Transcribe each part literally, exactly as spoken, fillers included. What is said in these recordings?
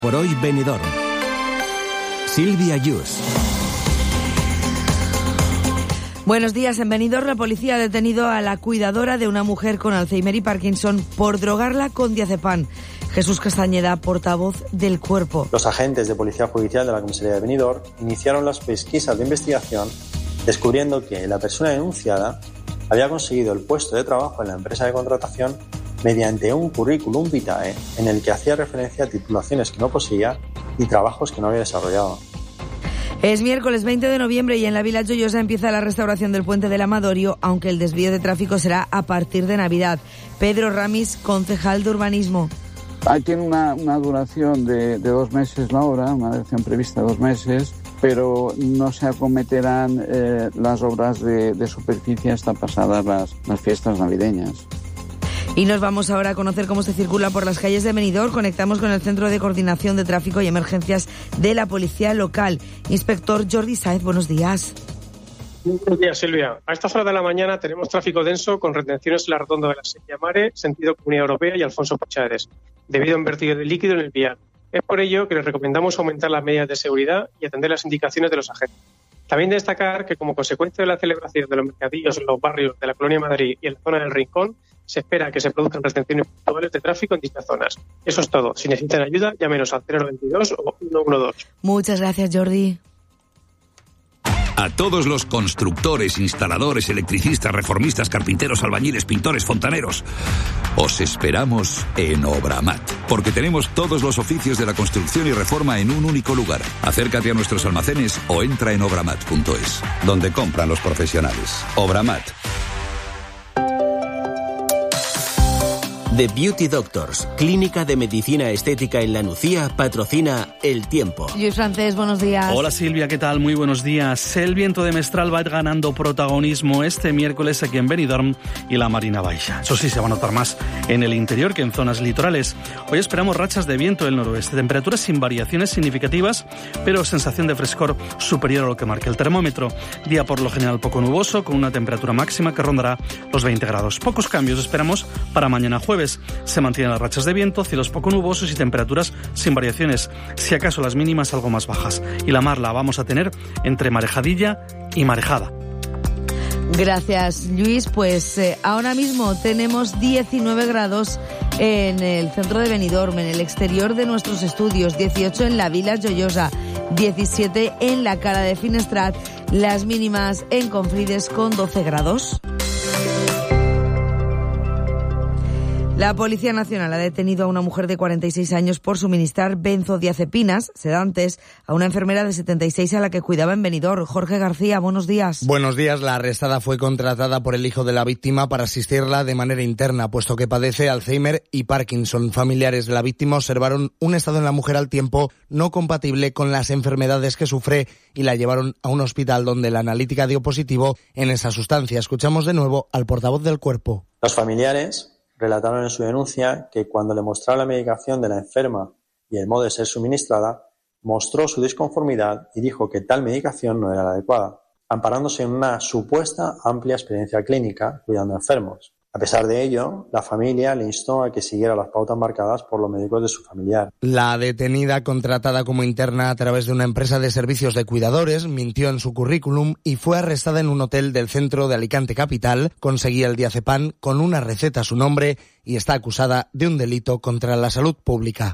Por hoy, Benidorm. Silvia Yus. Buenos días. En Benidorm, la policía ha detenido a la cuidadora de una mujer con Alzheimer y Parkinson por drogarla con diazepam. Jesús Castañeda, portavoz del Cuerpo. Los agentes de Policía Judicial de la Comisaría de Benidorm iniciaron las pesquisas de investigación descubriendo que la persona denunciada había conseguido el puesto de trabajo en la empresa de contratación mediante un currículum vitae en el que hacía referencia a titulaciones que no poseía y trabajos que no había desarrollado. Es miércoles veinte de noviembre y en la Vila Joyosa empieza la restauración del puente del Amadorio, aunque el desvío de tráfico será a partir de Navidad. Pedro Ramis, concejal de Urbanismo. Ahí tiene una, una duración de, de dos meses la obra, una duración prevista de dos meses, pero no se acometerán eh, las obras de, de superficie hasta pasadas las, las fiestas navideñas. Y nos vamos ahora a conocer cómo se circula por las calles de Benidorm. Conectamos con el Centro de Coordinación de Tráfico y Emergencias de la Policía Local. Inspector Jordi Sáez, buenos días. Buenos días, Silvia. A estas horas de la mañana tenemos tráfico denso con retenciones en la rotonda de la Sella Mare, sentido Comunidad Europea y Alfonso Puigcercas, debido a un vertido de líquido en el vial. Es por ello que les recomendamos aumentar las medidas de seguridad y atender las indicaciones de los agentes. También destacar que como consecuencia de la celebración de los mercadillos en los barrios de la Colonia Madrid y en la zona del Rincón, se espera que se produzcan restricciones puntuales de tráfico en dichas zonas. Eso es todo. Si necesitan ayuda, llámenos al cero noventa y dos o ciento doce. Muchas gracias, Jordi. A todos los constructores, instaladores, electricistas, reformistas, carpinteros, albañiles, pintores, fontaneros, os esperamos en Obramat, porque tenemos todos los oficios de la construcción y reforma en un único lugar. Acércate a nuestros almacenes o entra en obramat punto es, donde compran los profesionales. Obramat. The Beauty Doctors, clínica de medicina estética en La Nucía, patrocina El Tiempo. Luis Francés, buenos días. Hola Silvia, ¿qué tal? Muy buenos días. El viento de Mestral va a ir ganando protagonismo este miércoles aquí en Benidorm y la Marina Baixa. Eso sí, se va a notar más en el interior que en zonas litorales. Hoy esperamos rachas de viento del noroeste, temperaturas sin variaciones significativas, pero sensación de frescor superior a lo que marca el termómetro. Día por lo general poco nuboso, con una temperatura máxima que rondará los veinte grados. Pocos cambios esperamos para mañana jueves. Se mantienen las rachas de viento, cielos poco nubosos y temperaturas sin variaciones, si acaso las mínimas algo más bajas. Y la mar la vamos a tener entre marejadilla y marejada. Gracias, Luis. Pues eh, ahora mismo tenemos diecinueve grados en el centro de Benidorm, en el exterior de nuestros estudios, dieciocho en la Vila Joyosa, diecisiete en la Cala de Finestrat, las mínimas en Confrides con doce grados. La Policía Nacional ha detenido a una mujer de cuarenta y seis años por suministrar benzodiazepinas, sedantes, a una enfermera de setenta y seis a la que cuidaba en Benidorm. Jorge García, buenos días. Buenos días. La arrestada fue contratada por el hijo de la víctima para asistirla de manera interna, puesto que padece Alzheimer y Parkinson. Familiares de la víctima observaron un estado en la mujer al tiempo no compatible con las enfermedades que sufre y la llevaron a un hospital donde la analítica dio positivo en esa sustancia. Escuchamos de nuevo al portavoz del Cuerpo. Los familiares relataron en su denuncia que cuando le mostraron la medicación de la enferma y el modo de ser suministrada, mostró su disconformidad y dijo que tal medicación no era la adecuada, amparándose en una supuesta amplia experiencia clínica cuidando enfermos. A pesar de ello, la familia le instó a que siguiera las pautas marcadas por los médicos de su familiar. La detenida, contratada como interna a través de una empresa de servicios de cuidadores, mintió en su currículum y fue arrestada en un hotel del centro de Alicante capital. Conseguía el diazepam con una receta a su nombre y está acusada de un delito contra la salud pública.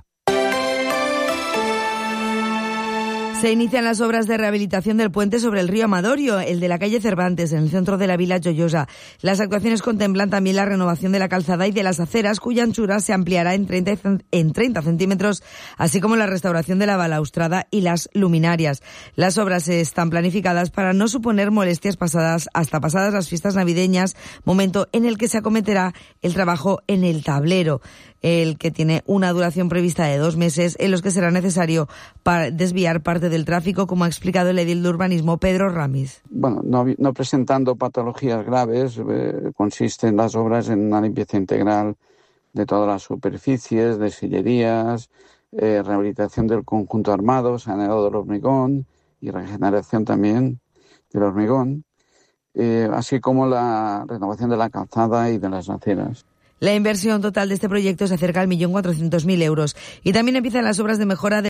Se inician las obras de rehabilitación del puente sobre el río Amadorio, el de la calle Cervantes, en el centro de la Vila Joyosa. Las actuaciones contemplan también la renovación de la calzada y de las aceras, cuya anchura se ampliará en treinta, en treinta centímetros, así como la restauración de la balaustrada y las luminarias. Las obras están planificadas para no suponer molestias pasadas hasta pasadas las fiestas navideñas, momento en el que se acometerá el trabajo en el tablero, el que tiene una duración prevista de dos meses, en los que será necesario para desviar parte del tráfico, como ha explicado el edil de urbanismo Pedro Ramis. Bueno, no, no presentando patologías graves, eh, consisten las obras en una limpieza integral de todas las superficies, de sillerías, eh, rehabilitación del conjunto armado, saneado del hormigón y regeneración también del hormigón, eh, así como la renovación de la calzada y de las aceras. La inversión total de este proyecto se acerca al millón cuatrocientos mil euros. Y también empiezan las obras de mejora de